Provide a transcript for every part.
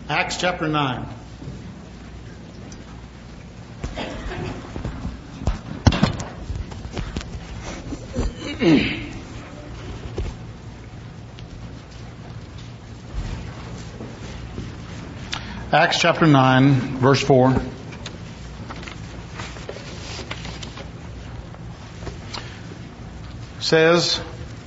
Acts chapter 9. Acts chapter 9, verse 4. Says,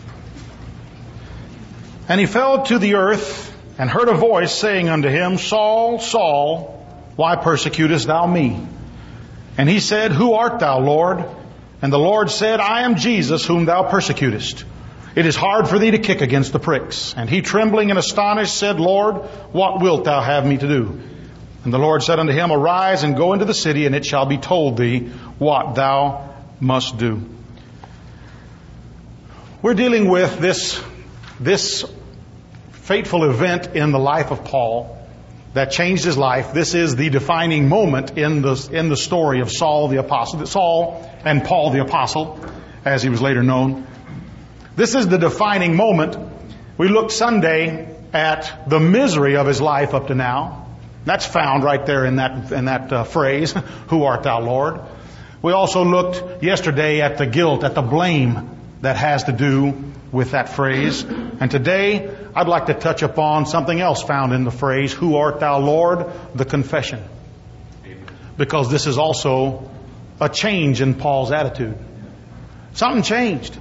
"And he fell to the earth and heard a voice saying unto him, Saul, Saul, why persecutest thou me? And he said, Who art thou, Lord? And the Lord said, I am Jesus whom thou persecutest. It is hard for thee to kick against the pricks. And he, trembling and astonished, said, Lord, what wilt thou have me to do? And the Lord said unto him, Arise and go into the city, and it shall be told thee what thou must do." We're dealing with this fateful event in the life of Paul that changed his life. This is the defining moment in the story of Saul the Apostle, Saul and Paul the Apostle, as he was later known. This is the defining moment. We looked Sunday at the misery of his life up to now. That's found right there in that phrase, "Who art thou, Lord?" We also looked yesterday at the guilt, at the blame that has to do with that phrase. And today, I'd like to touch upon something else found in the phrase, "Who art thou, Lord?" The confession. Because this is also a change in Paul's attitude. Something changed.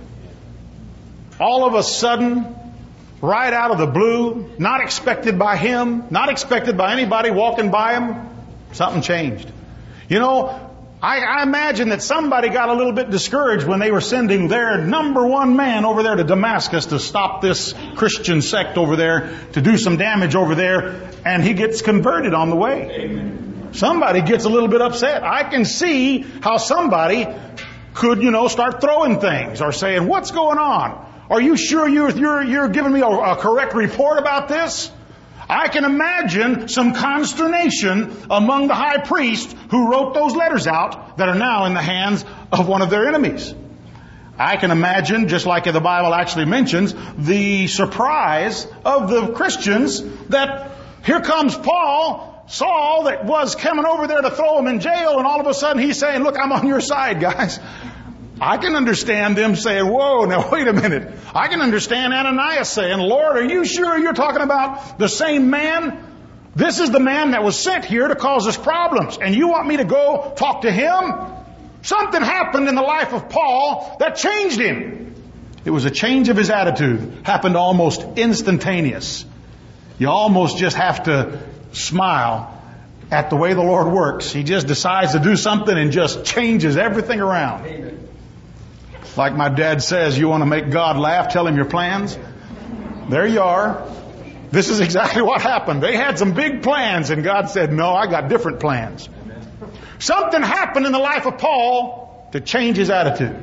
All of a sudden, right out of the blue, not expected by him, not expected by anybody walking by him, something changed. You know, I imagine that somebody got a little bit discouraged when they were sending their number one man over there to Damascus to stop this Christian sect over there, to do some damage over there, and he gets converted on the way. Amen. Somebody gets a little bit upset. I can see how somebody could, start throwing things or saying, "What's going on? Are you sure you're giving me a correct report about this?" I can imagine some consternation among the high priest who wrote those letters out that are now in the hands of one of their enemies. I can imagine, just like the Bible actually mentions, the surprise of the Christians that here comes Paul, Saul, that was coming over there to throw him in jail, and all of a sudden he's saying, "Look, I'm on your side, guys." I can understand them saying, "Whoa, now wait a minute." I can understand Ananias saying, "Lord, are you sure you're talking about the same man? This is the man that was sent here to cause us problems, and you want me to go talk to him?" Something happened in the life of Paul that changed him. It was a change of his attitude. Happened almost instantaneous. You almost just have to smile at the way the Lord works. He just decides to do something and just changes everything around. Amen. Like my dad says, you want to make God laugh, tell him your plans. There you are. This is exactly what happened. They had some big plans, and God said, "No, I got different plans." Amen. Something happened in the life of Paul to change his attitude.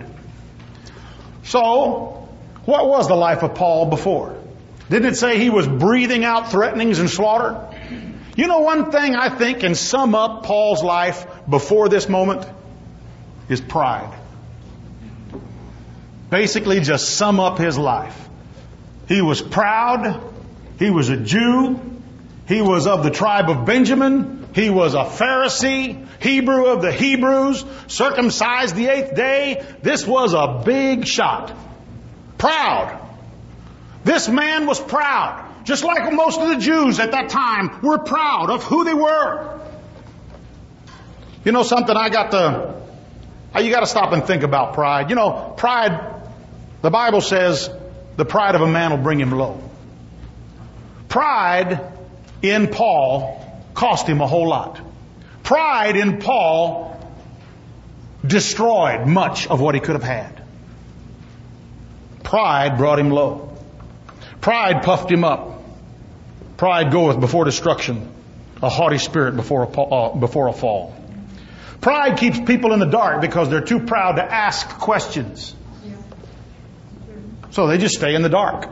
So, what was the life of Paul before? Didn't it say he was breathing out threatenings and slaughter? You know, one thing I think can sum up Paul's life before this moment is pride. Basically, just sum up his life. He was proud. He was a Jew. He was of the tribe of Benjamin. He was a Pharisee, Hebrew of the Hebrews, circumcised the 8th day. This was a big shot. Proud. This man was proud. Just like most of the Jews at that time were proud of who they were. You know something, you got to stop and think about pride. Pride, the Bible says, the pride of a man will bring him low. Pride in Paul cost him a whole lot. Pride in Paul destroyed much of what he could have had. Pride brought him low. Pride puffed him up. Pride goeth before destruction, a haughty spirit before a fall. Pride keeps people in the dark because they're too proud to ask questions. So they just stay in the dark.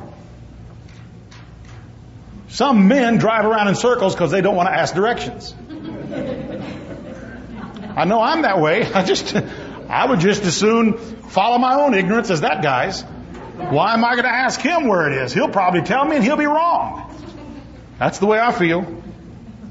Some men drive around in circles because they don't want to ask directions. I know I'm that way. I would just as soon follow my own ignorance as that guy's. Why am I going to ask him where it is? He'll probably tell me and he'll be wrong. That's the way I feel.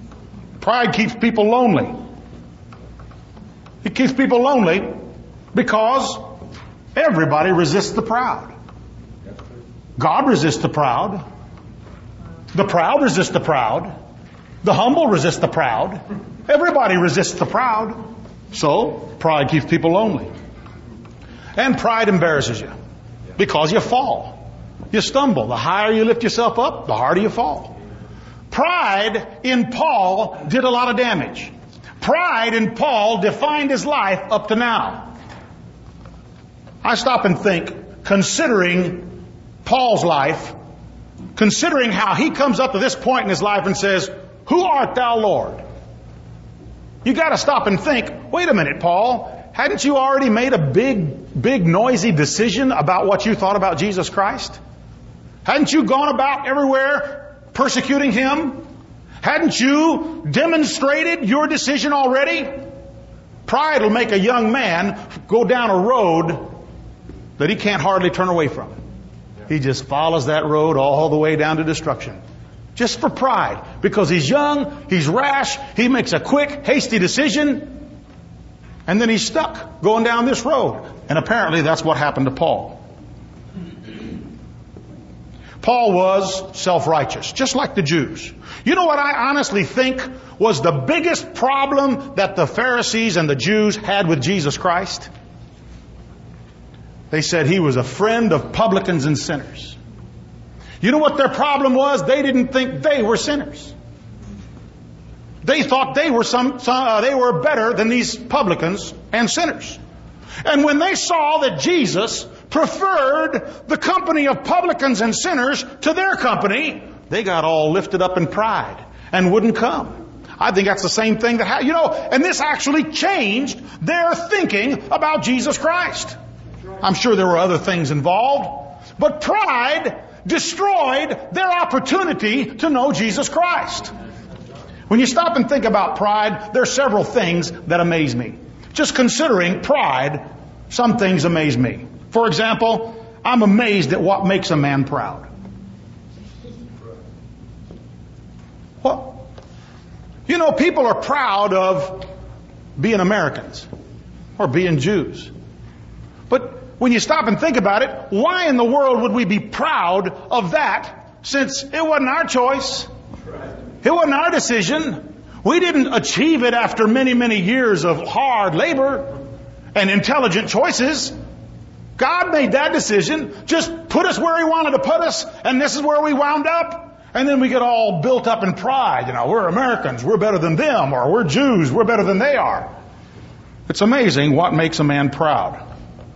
Pride keeps people lonely. It keeps people lonely because everybody resists the proud. God resists the proud. The proud resist the proud. The humble resist the proud. Everybody resists the proud. So, pride keeps people lonely. And pride embarrasses you because you fall. You stumble. The higher you lift yourself up, the harder you fall. Pride in Paul did a lot of damage. Pride in Paul defined his life up to now. I stop and think, considering Paul's life, considering how he comes up to this point in his life and says, "Who art thou, Lord?" You got to stop and think, wait a minute, Paul, hadn't you already made a big noisy decision about what you thought about Jesus Christ? Hadn't you gone about everywhere persecuting Him? Hadn't you demonstrated your decision already? Pride will make a young man go down a road that he can't hardly turn away from. He just follows that road all the way down to destruction. Just for pride. Because he's young, he's rash, he makes a quick, hasty decision, and then he's stuck going down this road. And apparently that's what happened to Paul. Paul was self-righteous, just like the Jews. You know what I honestly think was the biggest problem that the Pharisees and the Jews had with Jesus Christ? They said He was a friend of publicans and sinners. You know what their problem was? They didn't think they were sinners. They thought they were better than these publicans and sinners. And when they saw that Jesus preferred the company of publicans and sinners to their company, they got all lifted up in pride and wouldn't come. I think that's the same thing that and this actually changed their thinking about Jesus Christ. I'm sure there were other things involved, but pride destroyed their opportunity to know Jesus Christ. When you stop and think about pride, there are several things that amaze me. Just considering pride, some things amaze me. For example, I'm amazed at what makes a man proud. Well, people are proud of being Americans or being Jews. But when you stop and think about it, why in the world would we be proud of that, since it wasn't our choice? It wasn't our decision. We didn't achieve it after many, many years of hard labor and intelligent choices. God made that decision, just put us where He wanted to put us, and this is where we wound up. And then we get all built up in pride. We're Americans, we're better than them, or we're Jews, we're better than they are. It's amazing what makes a man proud.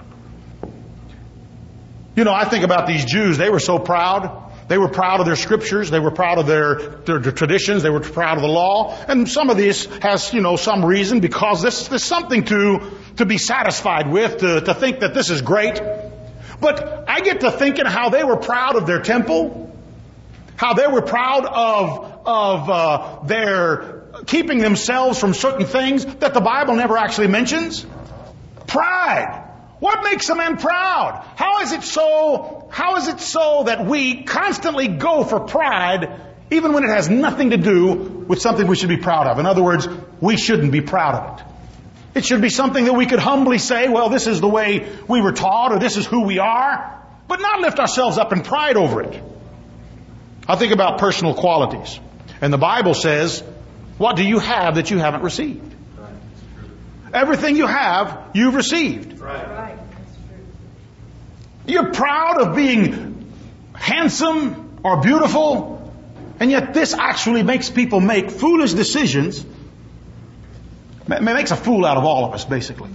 I think about these Jews. They were so proud. They were proud of their scriptures. They were proud of their traditions. They were proud of the law. And some of this has, some reason, because there's something to be satisfied with, to think that this is great. But I get to thinking how they were proud of their temple, how they were proud of their keeping themselves from certain things that the Bible never actually mentions. Pride. What makes a man proud? How is it so that we constantly go for pride even when it has nothing to do with something we should be proud of? In other words, we shouldn't be proud of it. It should be something that we could humbly say, well, this is the way we were taught, or this is who we are, but not lift ourselves up in pride over it. I think about personal qualities. And the Bible says, what do you have that you haven't received? Everything you have, you've received. Right. You're proud of being handsome or beautiful, and yet this actually makes people make foolish decisions. It makes a fool out of all of us, basically.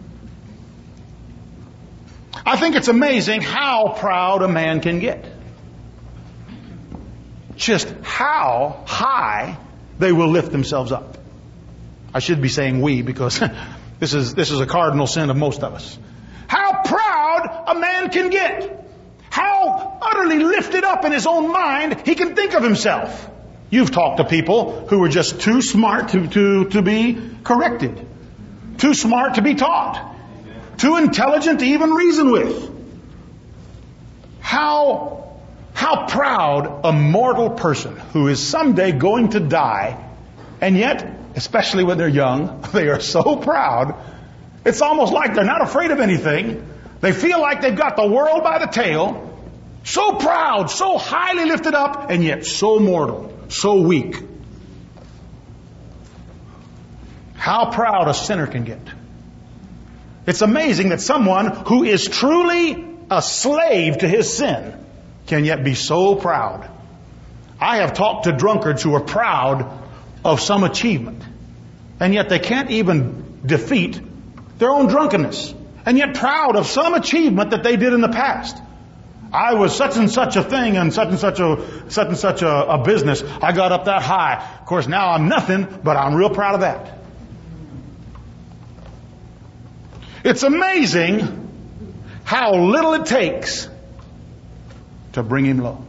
I think it's amazing how proud a man can get. Just how high they will lift themselves up. I should be saying we, because this is a cardinal sin of most of us. How proud a man can get. How utterly lifted up in his own mind he can think of himself. You've talked to people who were just too smart to be corrected. Too smart to be taught. Too intelligent to even reason with. How proud a mortal person who is someday going to die And yet, especially when they're young, they are so proud. It's almost like they're not afraid of anything. They feel like they've got the world by the tail. So proud, so highly lifted up, and yet so mortal, so weak. How proud a sinner can get. It's amazing that someone who is truly a slave to his sin can yet be so proud. I have talked to drunkards who are proud of some achievement, and yet they can't even defeat their own drunkenness, and yet proud of some achievement that they did in the past. I was such and such a thing and such and such a business. I got up that high. Of course, now I'm nothing, but I'm real proud of that. It's amazing how little it takes to bring him low.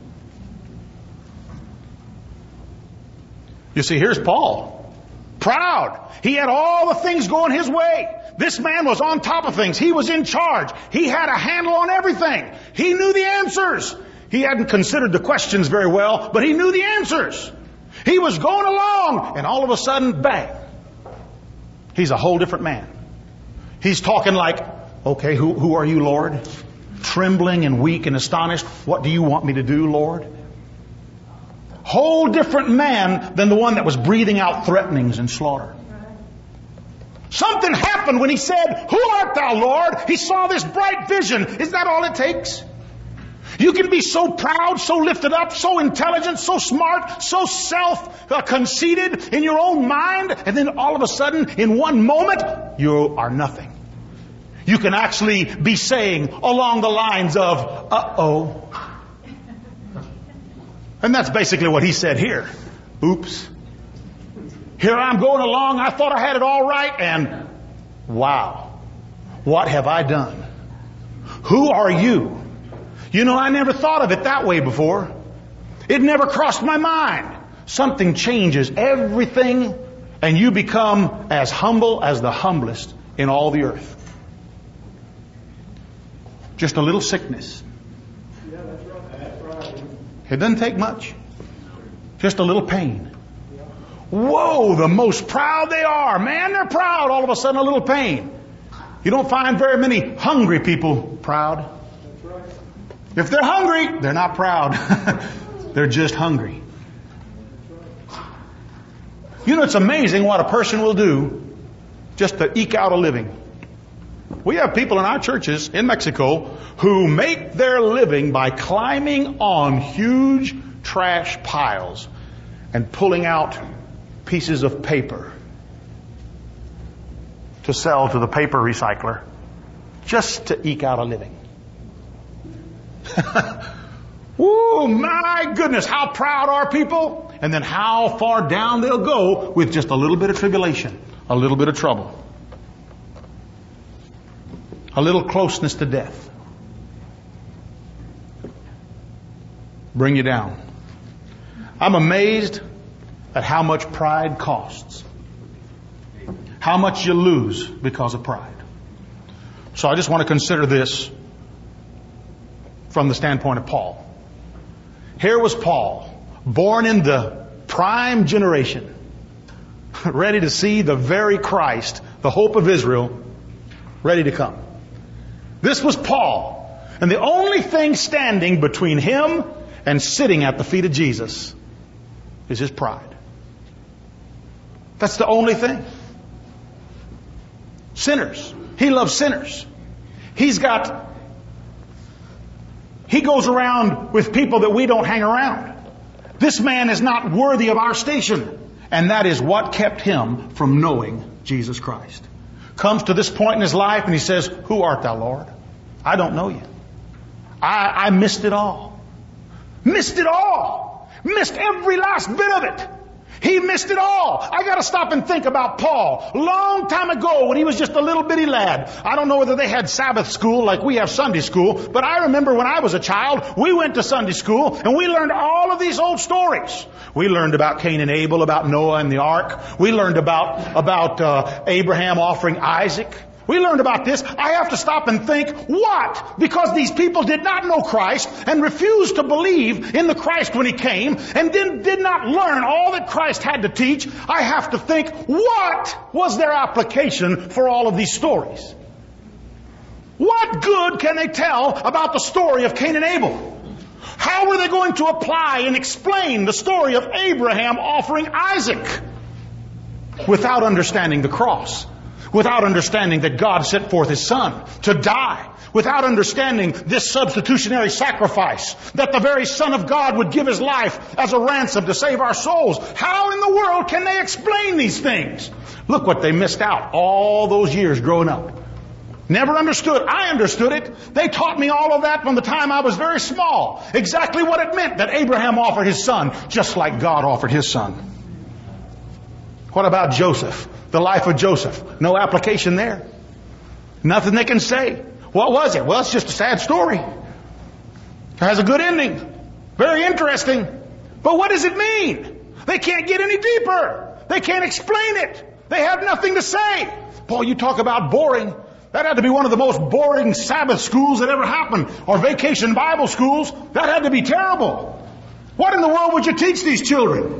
You see, here's Paul. Proud. He had all the things going his way. This man was on top of things. He was in charge. He had a handle on everything. He knew the answers. He hadn't considered the questions very well, but he knew the answers. He was going along, and all of a sudden, bang. He's a whole different man. He's talking like, okay, who are you, Lord? Trembling and weak and astonished. What do you want me to do, Lord? Whole different man than the one that was breathing out threatenings and slaughter. Something happened when he said, "Who art thou, Lord?" He saw this bright vision. Is that all it takes? You can be so proud, so lifted up, so intelligent, so smart, so self-conceited in your own mind, and then all of a sudden, in one moment, you are nothing. You can actually be saying along the lines of, uh-oh. And that's basically what he said here. Oops. Here I'm going along, I thought I had it all right, and wow, what have I done? Who are you? You know, I never thought of it that way before. It never crossed my mind. Something changes everything, and you become as humble as the humblest in all the earth. Just a little sickness. Yeah, that's right. It doesn't take much. Just a little pain. Whoa, the most proud they are. Man, they're proud. All of a sudden, a little pain. You don't find very many hungry people proud. That's right. If they're hungry, they're not proud. They're just hungry. You know, it's amazing what a person will do just to eke out a living. We have people in our churches in Mexico who make their living by climbing on huge trash piles and pulling out pieces of paper to sell to the paper recycler just to eke out a living. Woo, my goodness, how proud are people? And then how far down they'll go with just a little bit of tribulation, a little bit of trouble, a little closeness to death. Bring you down. I'm amazed at how much pride costs. How much you lose because of pride. So I just want to consider this from the standpoint of Paul. Here was Paul, born in the prime generation, ready to see the very Christ, the hope of Israel, ready to come. This was Paul. And the only thing standing between him and sitting at the feet of Jesus is his pride. That's the only thing. Sinners. He loves sinners. He goes around with people that we don't hang around. This man is not worthy of our station. And that is what kept him from knowing Jesus Christ. Comes to this point in his life and he says, "Who art thou, Lord? I don't know you. I missed it all. Missed it all. Missed every last bit of it. He missed it all." I got to stop and think about Paul. Long time ago when he was just a little bitty lad. I don't know whether they had Sabbath school like we have Sunday school, but I remember when I was a child, we went to Sunday school and we learned all of these old stories. We learned about Cain and Abel, about Noah and the ark. We learned about Abraham offering Isaac. We learned about this. I have to stop and think, what? Because these people did not know Christ and refused to believe in the Christ when He came and then did not learn all that Christ had to teach. I have to think, what was their application for all of these stories? What good can they tell about the story of Cain and Abel? How were they going to apply and explain the story of Abraham offering Isaac without understanding the cross? Without understanding that God sent forth His Son to die. Without understanding this substitutionary sacrifice. That the very Son of God would give His life as a ransom to save our souls. How in the world can they explain these things? Look what they missed out all those years growing up. Never understood. I understood it. They taught me all of that from the time I was very small. Exactly what it meant that Abraham offered his son just like God offered His Son. What about Joseph? The life of Joseph. No application there. Nothing they can say. What was it? Well, it's just a sad story. It has a good ending. Very interesting. But what does it mean? They can't get any deeper. They can't explain it. They have nothing to say. Paul, you talk about boring. That had to be one of the most boring Sabbath schools that ever happened. Or vacation Bible schools. That had to be terrible. What in the world would you teach these children?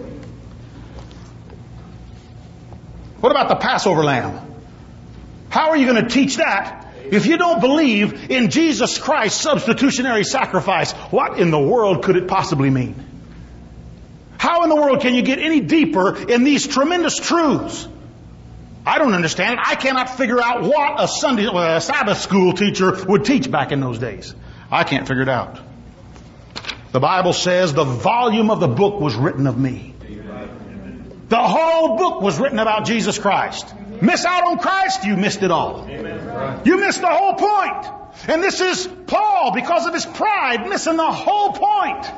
What about the Passover lamb? How are you going to teach that if you don't believe in Jesus Christ's substitutionary sacrifice? What in the world could it possibly mean? How in the world can you get any deeper in these tremendous truths? I don't understand it. I cannot figure out what a Sabbath school teacher would teach back in those days. I can't figure it out. The Bible says the volume of the book was written of me. The whole book was written about Jesus Christ. Miss out on Christ, you missed it all. You missed the whole point. And this is Paul, because of his pride, missing the whole point.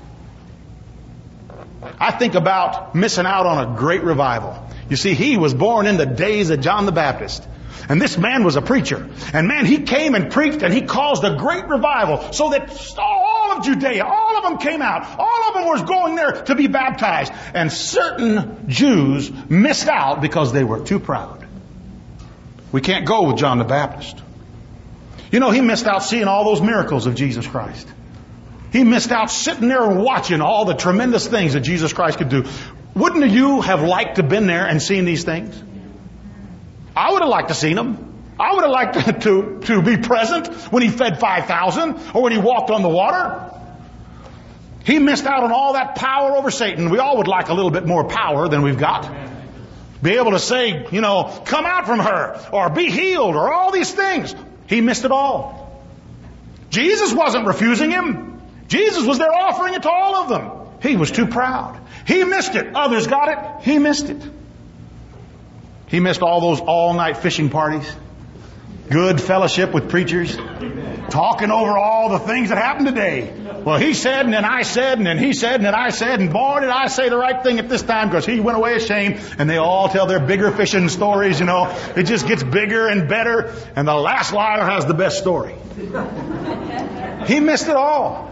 I think about missing out on a great revival. You see, he was born in the days of John the Baptist. And this man was a preacher. And man, he came and preached and he caused a great revival so that all of Judea, all of them came out. All of them was going there to be baptized. And certain Jews missed out because they were too proud. We can't go with John the Baptist. You know, he missed out seeing all those miracles of Jesus Christ. He missed out sitting there and watching all the tremendous things that Jesus Christ could do. Wouldn't you have liked to have been there and seen these things? I would have liked to seen them. I would have liked to be present when He fed 5,000 or when He walked on the water. He missed out on all that power over Satan. We all would like a little bit more power than we've got. Be able to say, you know, come out from her or be healed or all these things. He missed it all. Jesus wasn't refusing him. Jesus was there offering it to all of them. He was too proud. He missed it. Others got it. He missed it. He missed all those all-night fishing parties. Good fellowship with preachers. Talking over all the things that happened today. Well, he said, and then I said, and then he said, and then I said, and boy, did I say the right thing at this time because he went away ashamed. And they all tell their bigger fishing stories, you know. It just gets bigger and better. And the last liar has the best story. He missed it all.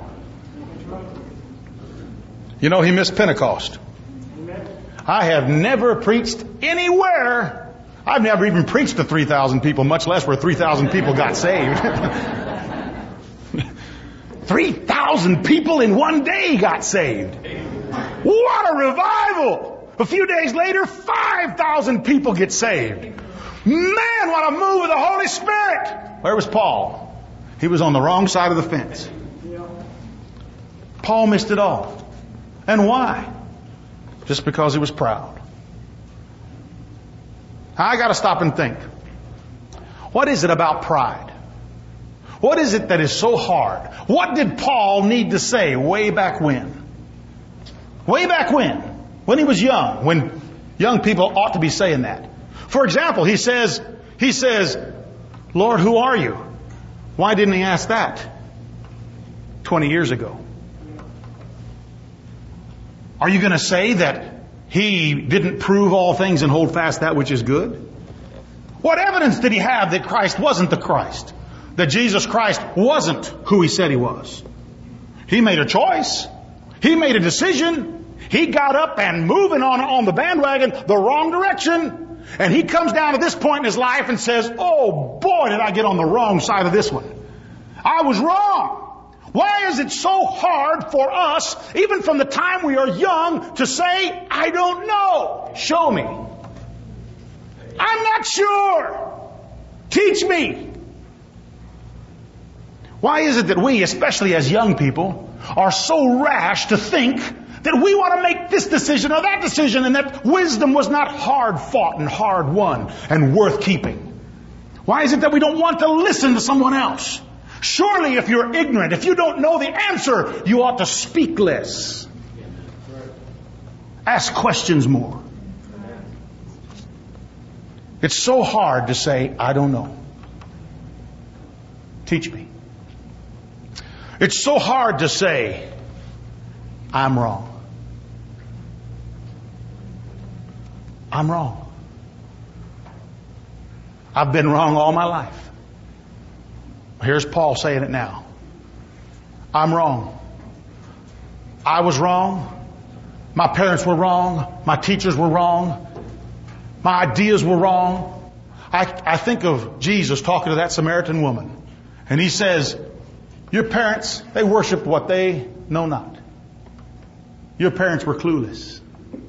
You know, he missed Pentecost. I have never preached anywhere. I've never even preached to 3,000 people, much less where 3,000 people got saved. 3,000 people in one day got saved. What a revival! A few days later, 5,000 people get saved. Man, what a move of the Holy Spirit! Where was Paul? He was on the wrong side of the fence. Paul missed it all. And why? Just because he was proud. I got to stop and think. What is it about pride? What is it that is so hard? What did Paul need to say way back when? Way back when? When he was young. When young people ought to be saying that. For example, he says, Lord, who are you? Why didn't he ask that 20 years ago? Are you going to say that he didn't prove all things and hold fast that which is good? What evidence did he have that Christ wasn't the Christ? That Jesus Christ wasn't who he said he was? He made a choice. He made a decision. He got up and moving on the bandwagon the wrong direction. And he comes down to this point in his life and says, oh boy, did I get on the wrong side of this one. I was wrong. Why is it so hard for us, even from the time we are young, to say, I don't know. Show me. I'm not sure. Teach me. Why is it that we, especially as young people, are so rash to think that we want to make this decision or that decision, and that wisdom was not hard fought and hard won and worth keeping? Why is it that we don't want to listen to someone else? Surely if you're ignorant, if you don't know the answer, you ought to speak less. Ask questions more. It's so hard to say, I don't know. Teach me. It's so hard to say, I'm wrong. I'm wrong. I've been wrong all my life. Here's Paul saying it now. I'm wrong. I was wrong. My parents were wrong. My teachers were wrong. My ideas were wrong. I think of Jesus talking to that Samaritan woman. And he says, your parents, they worship what they know not. Your parents were clueless.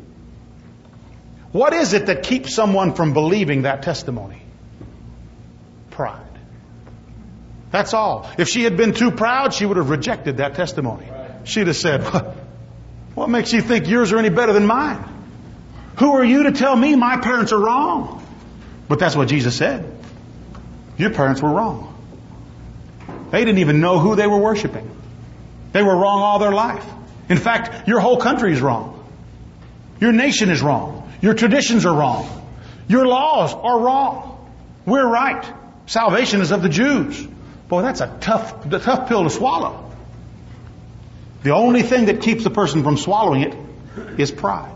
What is it that keeps someone from believing that testimony? Pride. That's all. If she had been too proud, she would have rejected that testimony. She'd have said, what makes you think yours are any better than mine? Who are you to tell me my parents are wrong? But that's what Jesus said. Your parents were wrong. They didn't even know who they were worshiping. They were wrong all their life. In fact, your whole country is wrong. Your nation is wrong. Your traditions are wrong. Your laws are wrong. We're right. Salvation is of the Jews. Boy, that's a tough pill to swallow. The only thing that keeps the person from swallowing it is pride.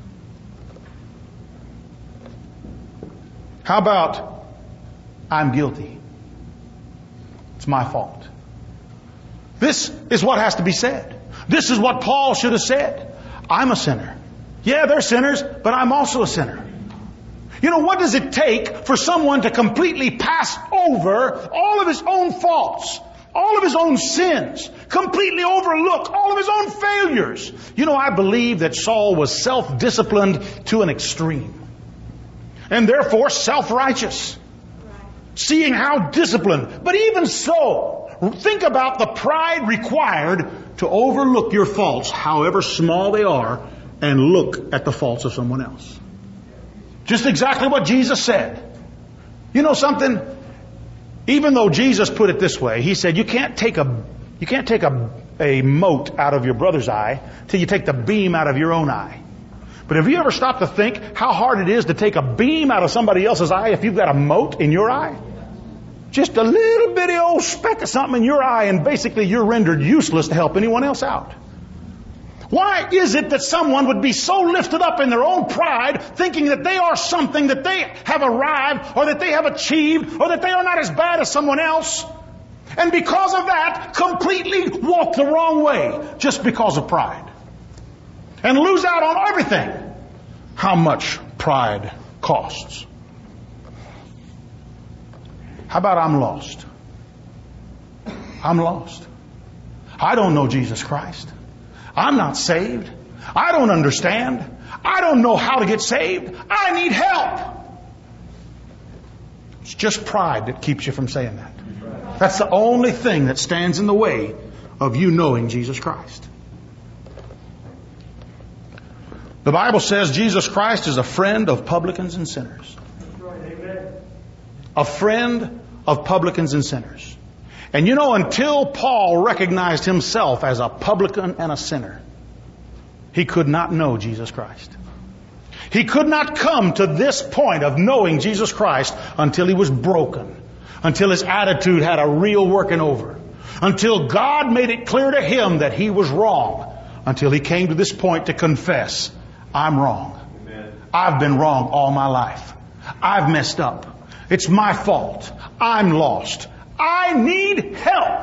How about, I'm guilty. It's my fault. This is what has to be said. This is what Paul should have said. I'm a sinner. Yeah, they're sinners, but I'm also a sinner. You know, what does it take for someone to completely pass over all of his own faults, all of his own sins, completely overlook all of his own failures? You know, I believe that Saul was self-disciplined to an extreme. And therefore self-righteous. Seeing how disciplined. But even so, think about the pride required to overlook your faults, however small they are, and look at the faults of someone else. Just exactly what Jesus said. You know something? Even though Jesus put it this way, he said you can't take a mote out of your brother's eye till you take the beam out of your own eye. But have you ever stopped to think how hard it is to take a beam out of somebody else's eye if you've got a mote in your eye? Just a little bitty old speck of something in your eye, and basically you're rendered useless to help anyone else out. Why is it that someone would be so lifted up in their own pride, thinking that they are something, that they have arrived, or that they have achieved, or that they are not as bad as someone else, and because of that, completely walk the wrong way, just because of pride? And lose out on everything. How much pride costs. How about I'm lost? I'm lost. I don't know Jesus Christ. I'm not saved. I don't understand. I don't know how to get saved. I need help. It's just pride that keeps you from saying that. That's the only thing that stands in the way of you knowing Jesus Christ. The Bible says Jesus Christ is a friend of publicans and sinners. A friend of publicans and sinners. And you know, until Paul recognized himself as a publican and a sinner, he could not know Jesus Christ. He could not come to this point of knowing Jesus Christ until he was broken, until his attitude had a real working over, until God made it clear to him that he was wrong, until he came to this point to confess, I'm wrong. Amen. I've been wrong all my life. I've messed up. It's my fault. I'm lost. I need help.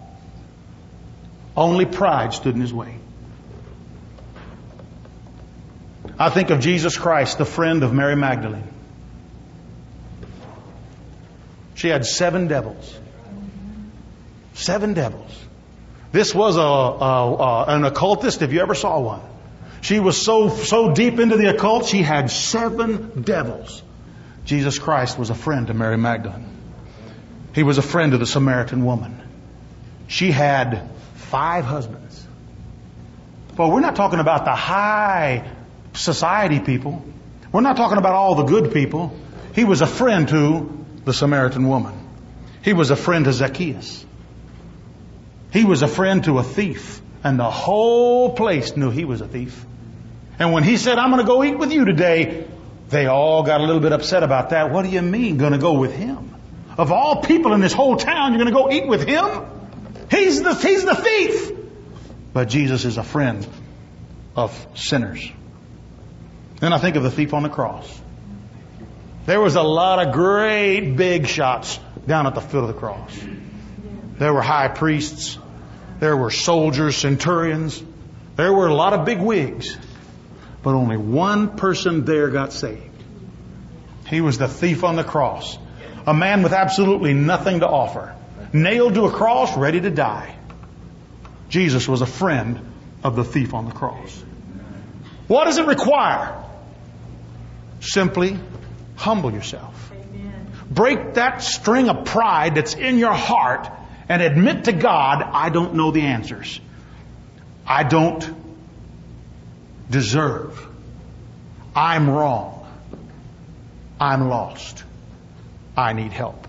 Only pride stood in his way. I think of Jesus Christ, the friend of Mary Magdalene. She had 7 devils. 7 devils. This was an occultist, if you ever saw one. She was so deep into the occult, she had 7 devils. Jesus Christ was a friend to Mary Magdalene. He was a friend to the Samaritan woman. She had 5 husbands. Well, we're not talking about the high society people. We're not talking about all the good people. He was a friend to the Samaritan woman. He was a friend to Zacchaeus. He was a friend to a thief. And the whole place knew he was a thief. And when he said, I'm going to go eat with you today, they all got a little bit upset about that. What do you mean, going to go with him? Of all people in this whole town, you're going to go eat with him? He's the thief. But Jesus is a friend of sinners. Then I think of the thief on the cross. There was a lot of great big shots down at the foot of the cross. There were high priests. There were soldiers, centurions. There were a lot of big wigs. But only one person there got saved. He was the thief on the cross. A man with absolutely nothing to offer. Nailed to a cross, ready to die. Jesus was a friend of the thief on the cross. What does it require? Simply humble yourself. Break that string of pride that's in your heart and admit to God, I don't know the answers. I don't deserve. I'm wrong. I'm lost. I need help.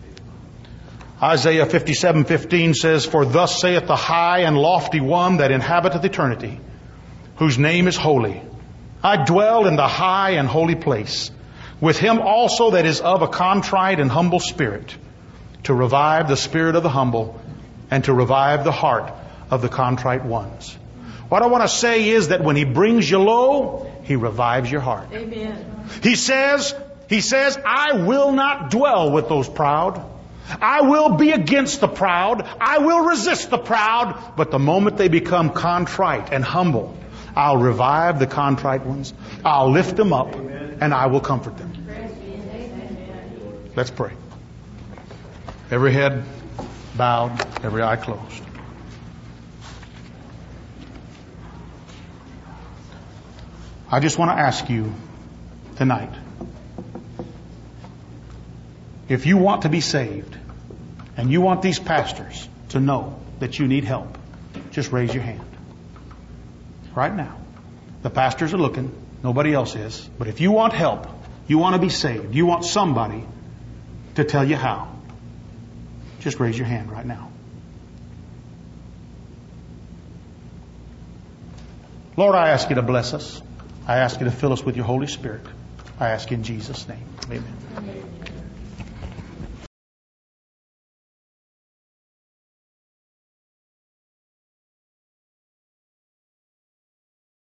Isaiah 57:15 says, For thus saith the high and lofty one that inhabiteth eternity, whose name is holy. I dwell in the high and holy place, with him also that is of a contrite and humble spirit, to revive the spirit of the humble, and to revive the heart of the contrite ones. What I want to say is that when he brings you low, he revives your heart. Amen. He says, I will not dwell with those proud. I will be against the proud. I will resist the proud. But the moment they become contrite and humble, I'll revive the contrite ones. I'll lift them up, and I will comfort them. Let's pray. Every head bowed, every eye closed. I just want to ask you tonight, if you want to be saved and you want these pastors to know that you need help, just raise your hand. Right now. The pastors are looking. Nobody else is. But if you want help, you want to be saved, you want somebody to tell you how, just raise your hand right now. Lord, I ask you to bless us. I ask you to fill us with your Holy Spirit. I ask in Jesus' name. Amen.